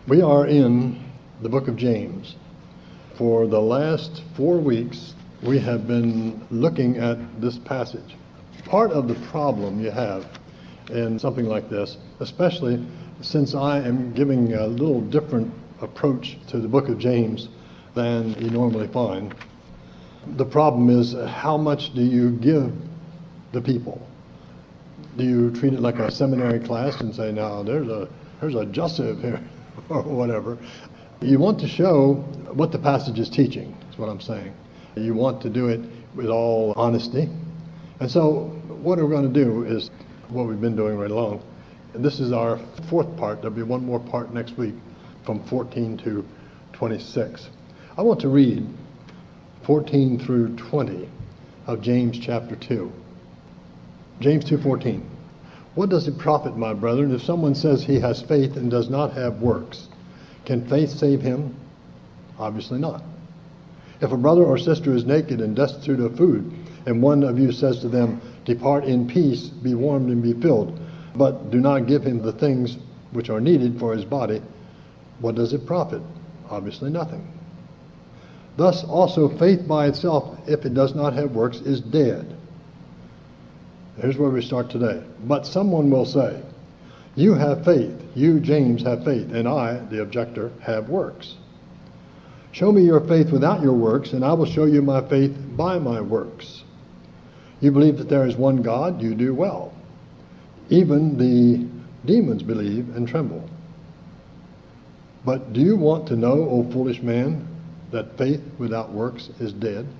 We are in the book of James. For the last 4 weeks, we have been looking at this passage. Part of the problem you have in something like this, especially since I am giving a little different approach to the book of James than you normally find, the problem is, how much do you give the people? Do you treat it like a seminary class and say, now there's a Joseph here, or whatever? You want to show what the passage is teaching, is what I'm saying. You want to do it with all honesty. And so what we're going to do is what we've been doing right along. And this is our fourth part. There'll be one more part next week from 14 to 26. I want to read 14 through 20 of James chapter 2. James 2:14. What does it profit, my brethren, if someone says he has faith and does not have works? Can faith save him? Obviously not. If a brother or sister is naked and destitute of food, and one of you says to them, depart in peace, be warmed and be filled, but do not give him the things which are needed for his body, what does it profit? Obviously nothing. Thus also faith by itself, if it does not have works, is dead. Here's where we start today. But someone will say, you have faith, you, James, have faith, and I, the objector, have works. Show me your faith without your works, and I will show you my faith by my works. You believe that there is one God, you do well. Even the demons believe and tremble. But do you want to know, O foolish man, that faith without works is dead?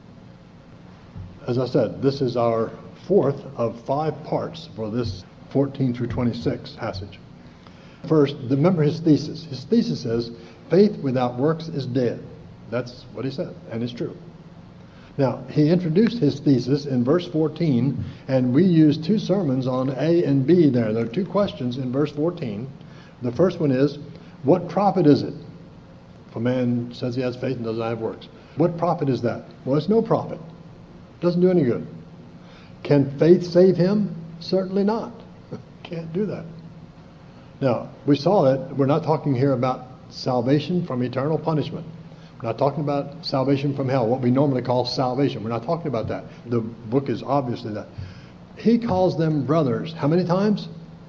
As I said, this is our fourth of 5 parts for this 14 through 26 passage. First, remember his thesis. His thesis says, faith without works is dead. That's what he said, and it's true. Now, he introduced his thesis in verse 14, and we used 2 sermons on A and B there. There are 2 questions in verse 14. The first one is, what profit is it? If a man says he has faith and doesn't have works, what profit is that? Well, it's no profit. It doesn't do any good. Can faith save him? Certainly not. Can't do that. Now, we saw that we're not talking here about salvation from eternal punishment. We're not talking about salvation from hell, what we normally call salvation. We're not talking about that. The book is obviously that. He calls them brothers. How many times?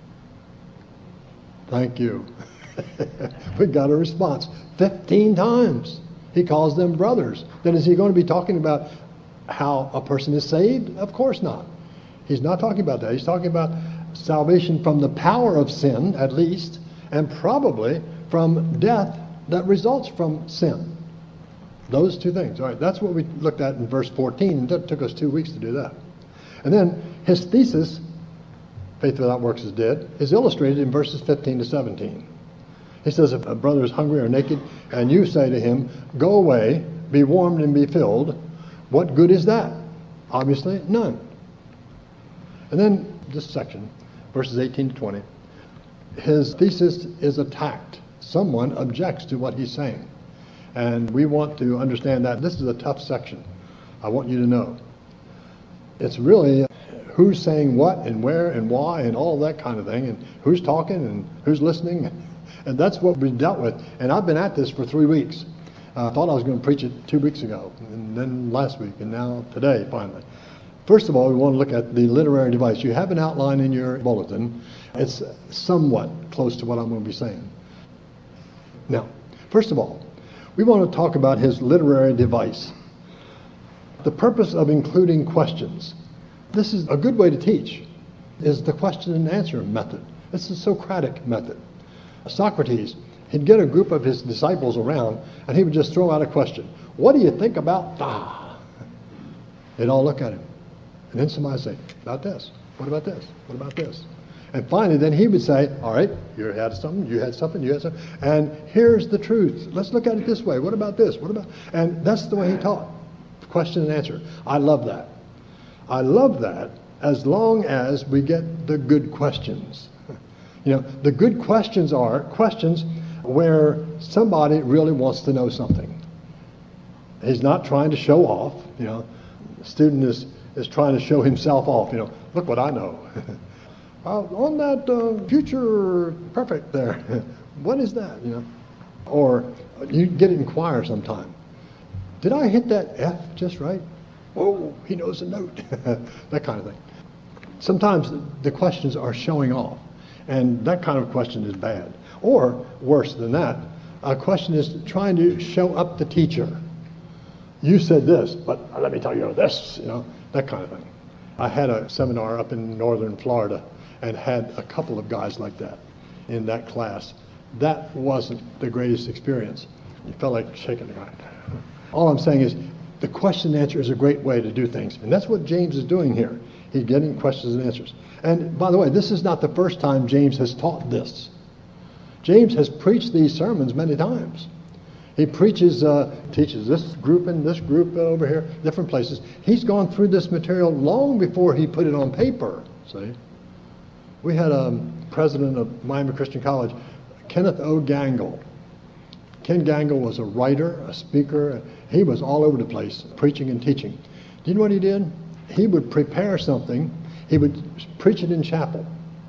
Thank you. We got a response. 15 times. He calls them brothers. Then is he going to be talking about how a person is saved? Of course not. He's not talking about that. He's talking about salvation from the power of sin, at least, and probably from death that results from sin. Those 2 things. All right, that's what we looked at in verse 14, and it took us 2 weeks to do that. And then his thesis, faith without works is dead, is illustrated in verses 15 to 17. He says, if a brother is hungry or naked, and you say to him, go away, be warmed and be filled, what good is that? Obviously, none. And then this section, verses 18 to 20, his thesis is attacked. Someone objects to what he's saying. And we want to understand that. This is a tough section. I want you to know. It's really who's saying what and where and why and all that kind of thing, and who's talking and who's listening. And that's what we dealt with. And I've been at this for 3 weeks. I thought I was going to preach it 2 weeks ago, and then last week, and now today, finally. First of all, we want to look at the literary device. You have an outline in your bulletin. It's somewhat close to what I'm going to be saying. Now, first of all, we want to talk about his literary device. The purpose of including questions. This is a good way to teach, is the question and answer method. It's the Socratic method. Socrates, he'd get a group of his disciples around, and he would just throw out a question. What do you think about that? They'd all look at him. And then somebody would say, about this. What about this? What about this? And finally, then he would say, all right, you had something, you had something, you had something. And here's the truth. Let's look at it this way. What about this? What about? And that's the way he taught. Question and answer. I love that. I love that as long as we get the good questions. You know, the good questions are questions where somebody really wants to know something. He's not trying to show off. You know, the student is trying to show himself off. You know, look what I know. On that future perfect there. What is that, you know? Or you get it in choir sometime. Did I hit that F just right? Oh, he knows the note. That kind of thing. Sometimes the questions are showing off, and that kind of question is bad. Or, worse than that, a question is trying to show up the teacher. You said this, but let me tell you this, you know, that kind of thing. I had a seminar up in northern Florida and had a couple of guys like that in that class. That wasn't the greatest experience. You felt like shaking the guy. All I'm saying is the question and answer is a great way to do things. And that's what James is doing here. He's getting questions and answers. And by the way, this is not the first time James has taught this. James has preached these sermons many times. He preaches, teaches this group and this group over here, different places. He's gone through this material long before he put it on paper, see? We had a president of Miami Christian College, Kenneth O. Gangle. Ken Gangle was a writer, a speaker. He was all over the place, preaching and teaching. Do you know what he did? He would prepare something. He would preach it in chapel.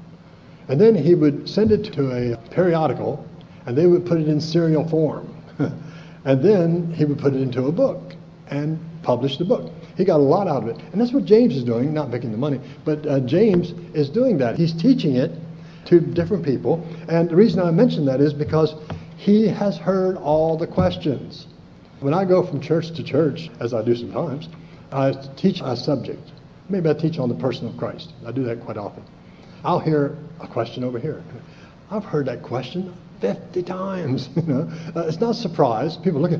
And then he would send it to a periodical, and they would put it in serial form. And then he would put it into a book and publish the book. He got a lot out of it. And that's what James is doing, not making the money, but James is doing that. He's teaching it to different people. And the reason I mention that is because he has heard all the questions. When I go from church to church, as I do sometimes, I teach a subject. Maybe I teach on the person of Christ. I do that quite often. I'll hear a question over here. I've heard that question 50 times. You know, it's not a surprise. People look at,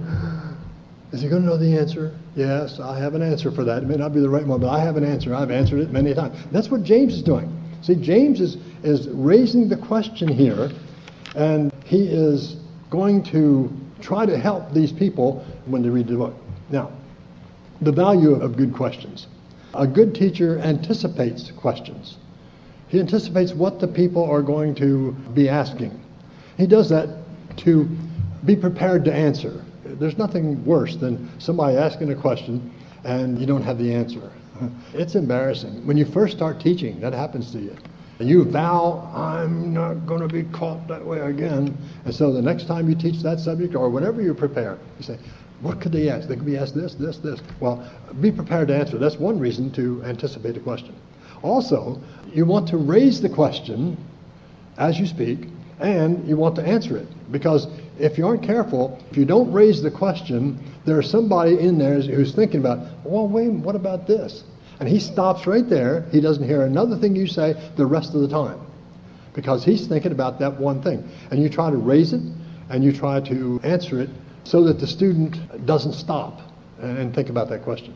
is he going to know the answer? Yes, I have an answer for that. It may not be the right one, but I have an answer. I've answered it many times. That's what James is doing. See, James is raising the question here, and he is going to try to help these people when they read the book. Now, the value of good questions. A good teacher anticipates questions. He anticipates what the people are going to be asking. He does that to be prepared to answer. There's nothing worse than somebody asking a question and you don't have the answer. It's embarrassing. When you first start teaching, that happens to you. And you vow, I'm not going to be caught that way again. And so the next time you teach that subject or whenever you prepare, you say, what could they ask? They could be asked this, this, this. Well, be prepared to answer. That's one reason to anticipate a question. Also, you want to raise the question as you speak, and you want to answer it. Because if you aren't careful, if you don't raise the question, there's somebody in there who's thinking about, well, wait, what about this? And he stops right there. He doesn't hear another thing you say the rest of the time because he's thinking about that one thing. And you try to raise it, and you try to answer it so that the student doesn't stop and think about that question.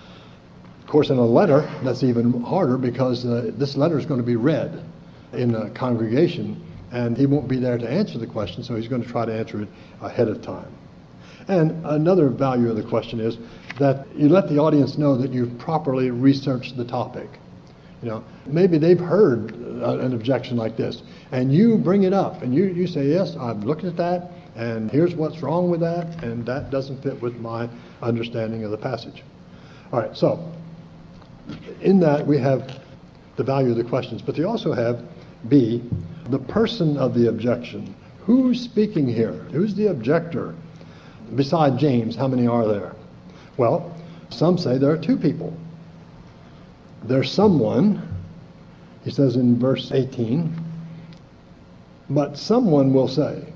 Of course, in a letter, that's even harder because this letter is going to be read in a congregation, and he won't be there to answer the question, so he's going to try to answer it ahead of time. And another value of the question is that you let the audience know that you've properly researched the topic. You know, maybe they've heard an objection like this, and you bring it up, and you say, yes, I've looked at that, and here's what's wrong with that, and that doesn't fit with my understanding of the passage. All right, so in that we have the value of the questions, but they also have B, the person of the objection. Who's speaking here? Who's the objector? Beside James, how many are there? Well, some say there are two people. There's someone, he says in verse 18, but someone will say.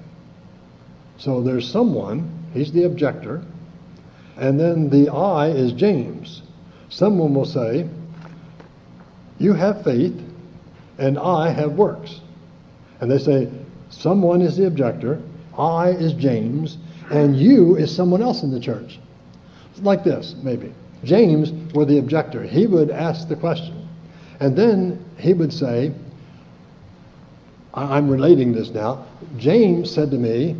So there's someone, he's the objector, and then the I is James. Someone will say, you have faith, and I have works. And they say, someone is the objector, I is James, and you is someone else in the church. It's like this, maybe. James were the objector. He would ask the question. And then he would say, I'm relating this now. James said to me,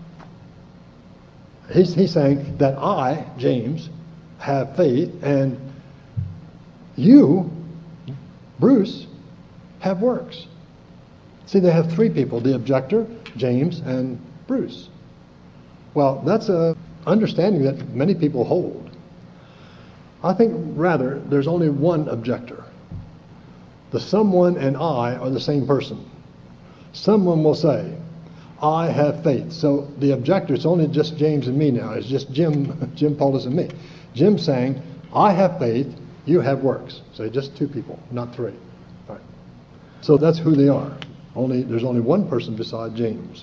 he's saying that I, James, have faith, and you, Bruce, have works. See, they have three people, the objector, James, and Bruce. Well, that's an understanding that many people hold. I think rather there's only one objector. The someone and I are the same person. Someone will say, I have faith. So the objector, it's only just James and me now. It's just Jim Paulus and me. Jim's saying, I have faith, you have works. So just two people, not three. All right. So that's who they are. There's only one person beside James.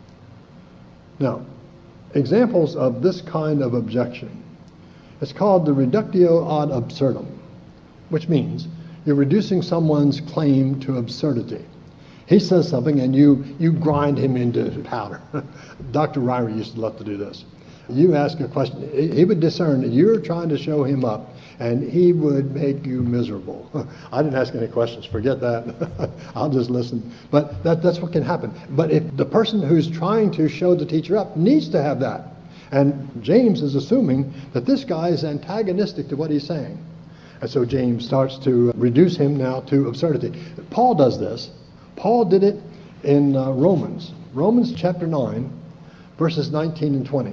Now, examples of this kind of objection. It's called the reductio ad absurdum, which means you're reducing someone's claim to absurdity. He says something and you grind him into powder. Dr. Ryrie used to love to do this. You ask a question, he would discern that you're trying to show him up, and he would make you miserable. I didn't ask any questions, forget that. I'll just listen. But that's what can happen. But if the person who's trying to show the teacher up needs to have that, and James is assuming that this guy is antagonistic to what he's saying. And so James starts to reduce him now to absurdity. Paul does this. Paul did it in Romans chapter 9, verses 19 and 20.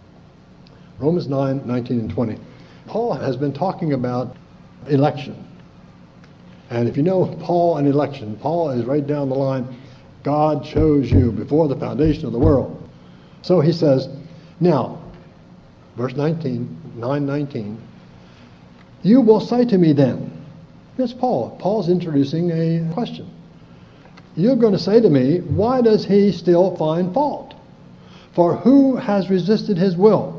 Romans 9, 19 and 20. Paul has been talking about election. And if you know Paul and election, Paul is right down the line. God chose you before the foundation of the world. So he says, now, verse 9:19, you will say to me then, that's Paul. Paul's introducing a question. You're going to say to me, why does he still find fault? For who has resisted his will?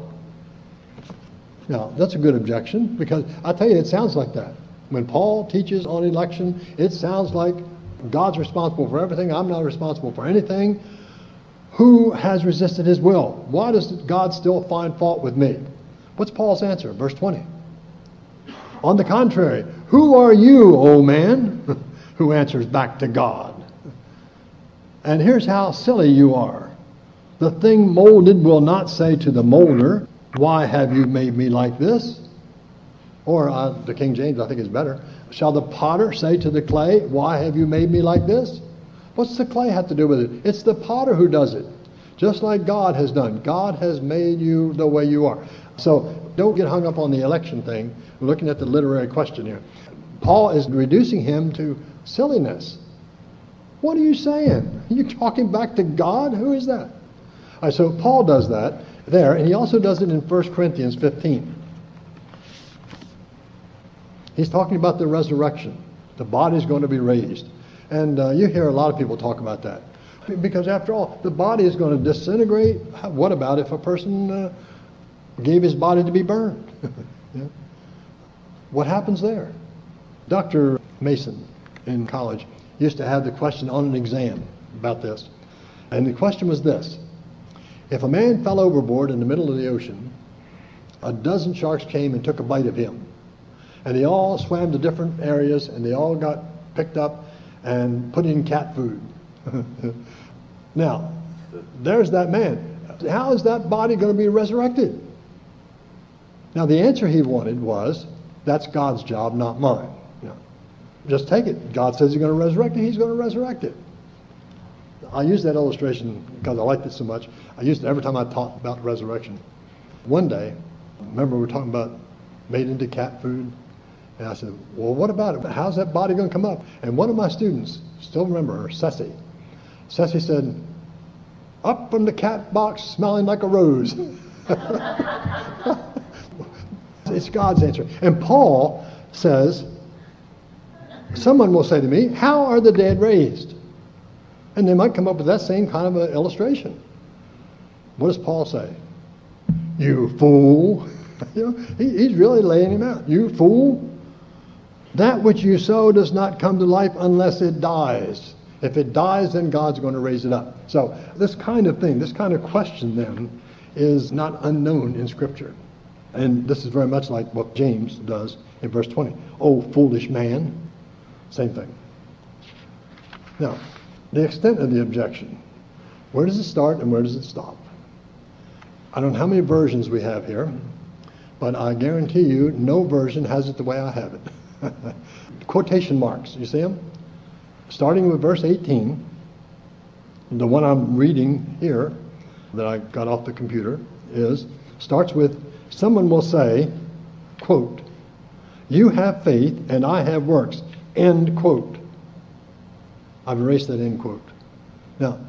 Now, that's a good objection, because I tell you, it sounds like that. When Paul teaches on election, it sounds like God's responsible for everything. I'm not responsible for anything. Who has resisted his will? Why does God still find fault with me? What's Paul's answer? Verse 20. On the contrary, who are you, O man, who answers back to God? And here's how silly you are. The thing molded will not say to the molder, why have you made me like this? Or the King James, I think is better. Shall the potter say to the clay, why have you made me like this? What's the clay have to do with it? It's the potter who does it. Just like God has done. God has made you the way you are. So don't get hung up on the election thing. We're looking at the literary question here. Paul is reducing him to silliness. What are you saying? Are you talking back to God? Who is that? All right, so Paul does that there, and he also does it in 1 Corinthians 15. He's talking about the resurrection. The body's going to be raised. And you hear a lot of people talk about that. Because after all, the body is going to disintegrate. What about if a person gave his body to be burned? Yeah. What happens there? Dr. Mason in college used to have the question on an exam about this. And the question was this. If a man fell overboard in the middle of the ocean, a dozen sharks came and took a bite of him. And they all swam to different areas, and they all got picked up and put in cat food. Now, there's that man. How is that body going to be resurrected? Now, the answer he wanted was, that's God's job, not mine. You know, just take it. God says he's going to resurrect it, he's going to resurrect it. I use that illustration because I liked it so much. I used it every time I taught about resurrection. One day, remember we were talking about made into cat food? And I said, well, what about it? How's that body going to come up? And one of my students, still remember her, Ceci said, up from the cat box smelling like a rose. It's God's answer. And Paul says, someone will say to me, how are the dead raised? And they might come up with that same kind of an illustration. What does Paul say? You fool. You know, he's really laying him out. You fool. That which you sow does not come to life unless it dies. If it dies, then God's going to raise it up. So this kind of thing, this kind of question then, is not unknown in Scripture. And this is very much like what James does in verse 20. Oh, foolish man. Same thing. Now, the extent of the objection. Where does it start and where does it stop? I don't know how many versions we have here, but I guarantee you no version has it the way I have it. Quotation marks, you see them? Starting with verse 18, the one I'm reading here that I got off the computer starts with, someone will say, quote, you have faith and I have works, end quote. I've erased that end quote. Now,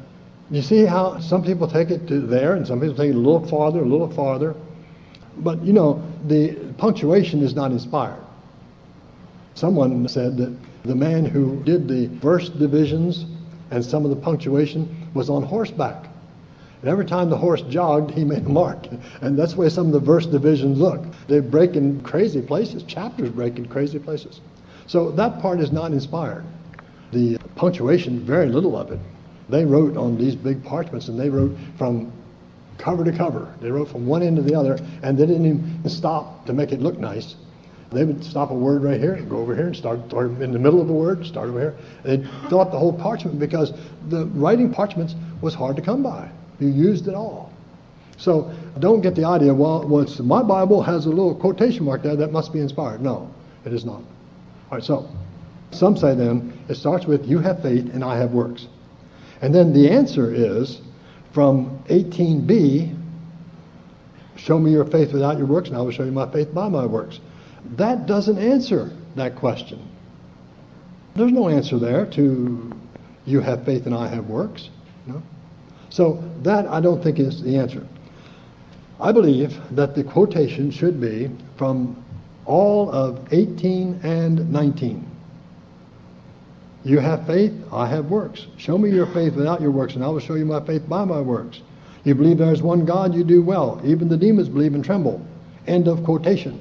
You see how some people take it to there and some people take it a little farther, a little farther. But you know, the punctuation is not inspired. Someone said that the man who did the verse divisions and some of the punctuation was on horseback. And every time the horse jogged, he made a mark. And that's the way some of the verse divisions look. They break in crazy places. Chapters break in crazy places. So that part is not inspired. The punctuation, very little of it. They wrote on these big parchments, and they wrote from cover to cover. They wrote from one end to the other, and they didn't even stop to make it look nice. They would stop a word right here, and go over here, and start in the middle of the word, start over here. They'd fill up the whole parchment because the writing parchments was hard to come by. You used it all. So don't get the idea, well, my Bible has a little quotation mark there, that must be inspired. No, it is not. All right, so some say then, it starts with, you have faith and I have works. And then the answer is, from 18b, show me your faith without your works, and I will show you my faith by my works. That doesn't answer that question. There's no answer there to, you have faith and I have works. No? So that I don't think is the answer. I believe that the quotation should be from all of 18 and 19. You have faith, I have works. Show me your faith without your works, and I will show you my faith by my works. You believe there is one God, you do well. Even the demons believe and tremble. End of quotation.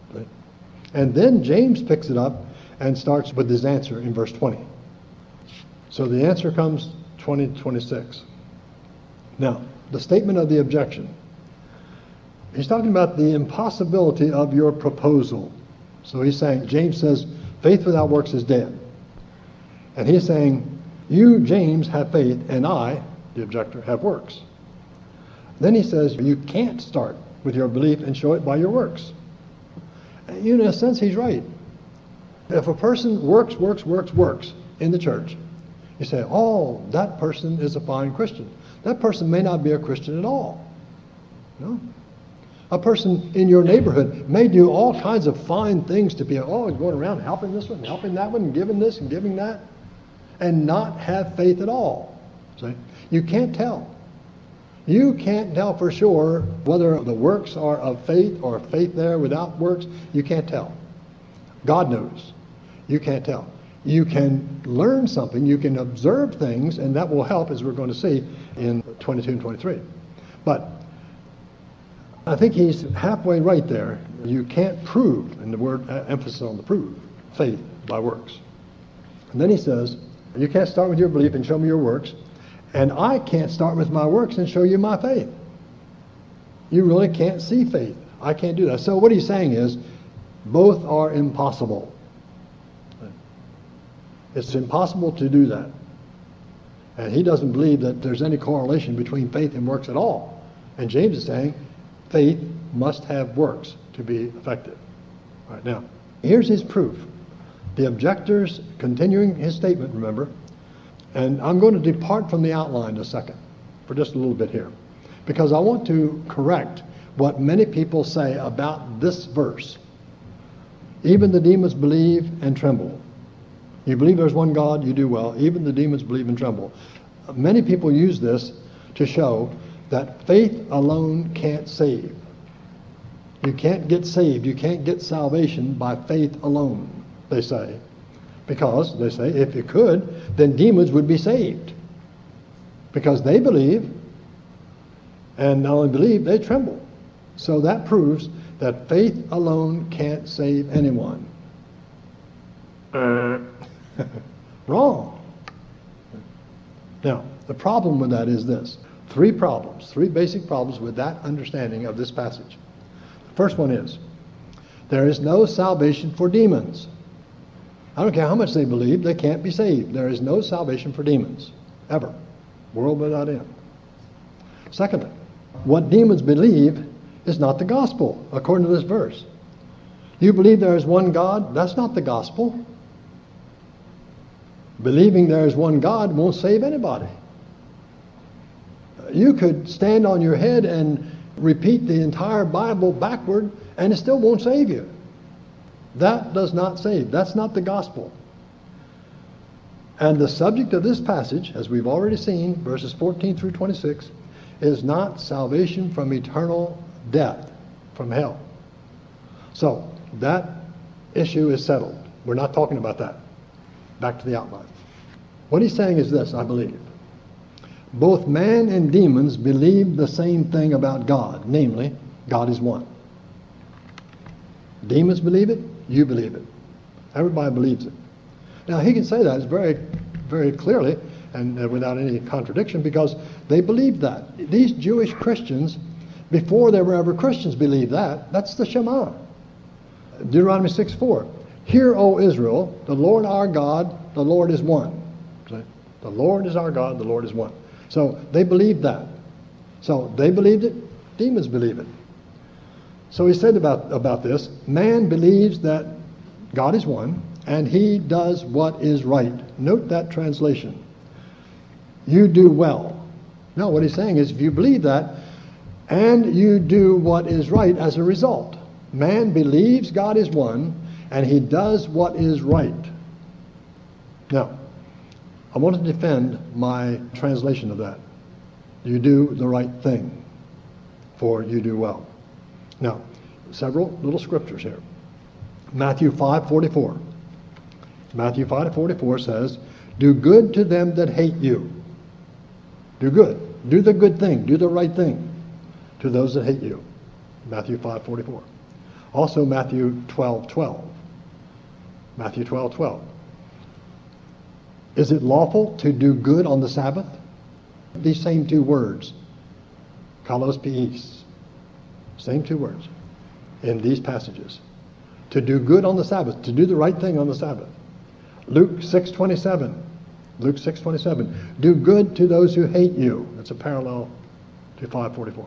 And then James picks it up and starts with his answer in verse 20. So the answer comes 20 to 26. Now, the statement of the objection. He's talking about the impossibility of your proposal. So he's saying, James says, faith without works is dead. And he's saying, you, James, have faith, and I, the objector, have works. Then he says, you can't start with your belief and show it by your works. And in a sense, he's right. If a person works in the church, you say, oh, that person is a fine Christian. That person may not be a Christian at all. No. A person in your neighborhood may do all kinds of fine things to people. Oh, he's going around helping this one, helping that one, giving this and giving that, and not have faith at all. See? You can't tell. You can't tell for sure whether the works are of faith or faith there without works. You can't tell. God knows. You can't tell. You can learn something. You can observe things, and that will help, as we're going to see in 22 and 23. But I think he's halfway right there. You can't prove, and the word emphasis on the prove, faith by works. And then he says, you can't start with your belief and show me your works, and I can't start with my works and show you my faith. You really can't see faith. I can't do that. So what he's saying is, both are impossible. It's impossible to do that. And he doesn't believe that there's any correlation between faith and works at all. And James is saying, faith must have works to be effective. All right, now, here's his proof. The objectors, continuing his statement, remember, and I'm going to depart from the outline in a second, for just a little bit here, because I want to correct what many people say about this verse. Even the demons believe and tremble. You believe there's one God, you do well. Even the demons believe and tremble. Many people use this to show that faith alone can't save. You can't get saved. You can't get salvation by faith alone, they say. Because, they say, if you could, then demons would be saved. Because they believe, and not only believe, they tremble. So that proves that faith alone can't save anyone. Wrong. Now, the problem with that is this. Three basic problems with that understanding of this passage. The first one is, there is no salvation for demons. I don't care how much they believe, they can't be saved. There is no salvation for demons, ever. World without end. Secondly, what demons believe is not the gospel, according to this verse. You believe there is one God? That's not the gospel. Believing there is one God won't save anybody. You could stand on your head and repeat the entire Bible backward, and it still won't save you. That does not save. That's not the gospel. And the subject of this passage, as we've already seen, verses 14 through 26, is not salvation from eternal death, from hell. So that issue is settled. We're not talking about that. Back to the outline. What he's saying is this, I believe. Both man and demons believe the same thing about God, namely, God is one. Demons believe it, you believe it. Everybody believes it. Now, he can say that very, very clearly and without any contradiction because they believe that. These Jewish Christians, before they were ever Christians, believed that. That's the Shema. Deuteronomy 6:4. Hear, O Israel, the Lord our God, the Lord is one. See? The Lord is our God, the Lord is one. So they believed that. So they believed it, demons believe it. So he said about this, man believes that God is one, and he does what is right. Note that translation. You do well. No, what he's saying is if you believe that, and you do what is right as a result. Man believes God is one, and he does what is right. Now, I want to defend my translation of that. You do the right thing, for you do well. Now, several little scriptures here. Matthew 5:44. Matthew 5:44 says, do good to them that hate you. Do good. Do the good thing. Do the right thing to those that hate you. Matthew 5:44. Also Matthew 12:12. Matthew 12:12. Is it lawful to do good on the Sabbath? These same two words, kalos piis, same two words in these passages. To do good on the Sabbath, to do the right thing on the Sabbath. Luke 6:27. Luke 6:27. Do good to those who hate you. That's a parallel to 5:44.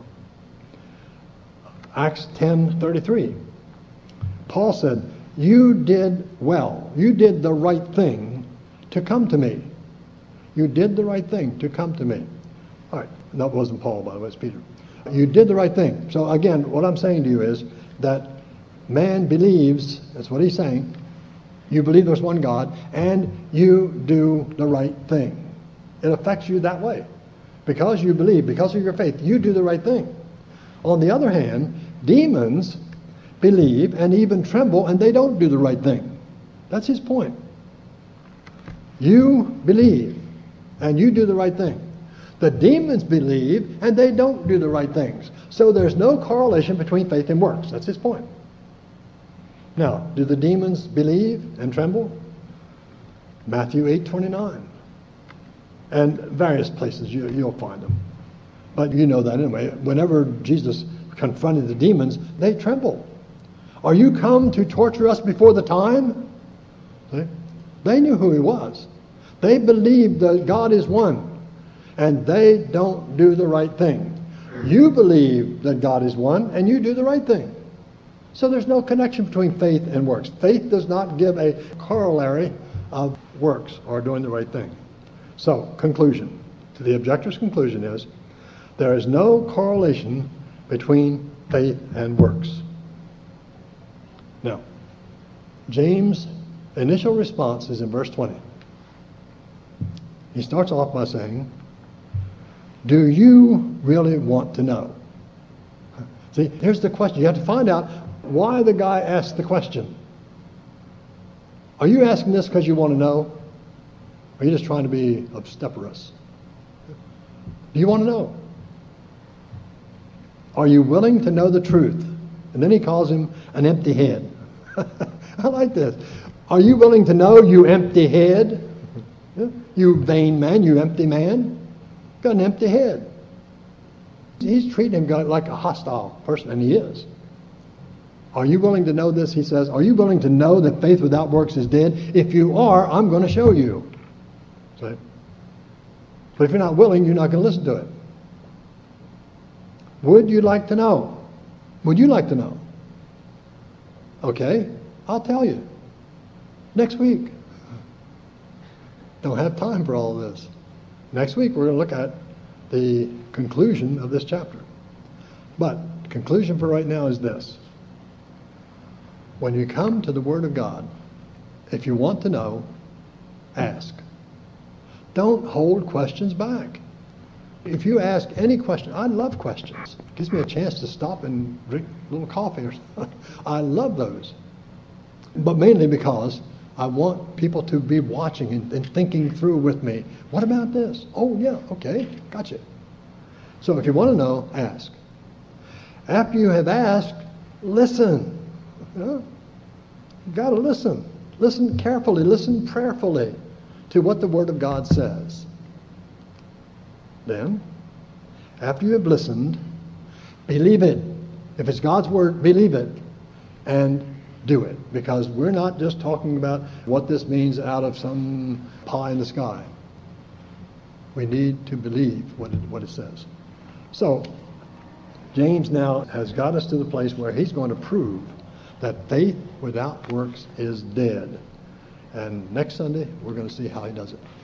Acts 10:33. Paul said, you did well. You did the right thing to come to me. You did the right thing to come to me. All right. That wasn't Paul, by the way. It's Peter. You did the right thing. So again, what I'm saying to you is that man believes, that's what he's saying, you believe there's one God, and you do the right thing. It affects you that way. Because you believe, because of your faith, you do the right thing. On the other hand, demons believe and even tremble, and they don't do the right thing. That's his point. You believe, and you do the right thing. The demons believe, and they don't do the right things. So there's no correlation between faith and works. That's his point. Now, do the demons believe and tremble? Matthew 8:29. And various places you'll find them. But you know that anyway. Whenever Jesus confronted the demons, they trembled. Are you come to torture us before the time? See? They knew who he was. They believed that God is one. And they don't do the right thing. You believe that God is one, and you do the right thing. So there's no connection between faith and works. Faith does not give a corollary of works or doing the right thing. So, conclusion. The objector's conclusion is there is no correlation between faith and works. Now, James' initial response is in verse 20. He starts off by saying, do you really want to know? See, here's the question. You have to find out why the guy asked the question. Are you asking this because you want to know? Or are you just trying to be obstreperous? Do you want to know? Are you willing to know the truth? And then he calls him an empty head. I like this. Are you willing to know, you empty head? You vain man, you empty man? Got an empty head. He's treating him like a hostile person, and he is. Are you willing to know this? He says, are you willing to know that faith without works is dead? If you are, I'm going to show you. See? But if you're not willing, you're not going to listen to it. Would you like to know? Would you like to know? Okay, I'll tell you. Next week. Don't have time for all of this. Next week we're going to look at the conclusion of this chapter. But the conclusion for right now is this. When you come to the Word of God, if you want to know, ask. Don't hold questions back. If you ask any question, I love questions. It gives me a chance to stop and drink a little coffee or something. I love those. But mainly because I want people to be watching and thinking through with me. What about this? Oh, yeah, okay, gotcha. So if you want to know, ask. After you have asked, listen. You've got to listen. Listen carefully, listen prayerfully to what the Word of God says. Then, after you have listened, believe it. If it's God's Word, believe it and do it. Because we're not just talking about what this means out of some pie in the sky. We need to believe what it says. So, James now has got us to the place where he's going to prove that faith without works is dead. And next Sunday, we're going to see how he does it.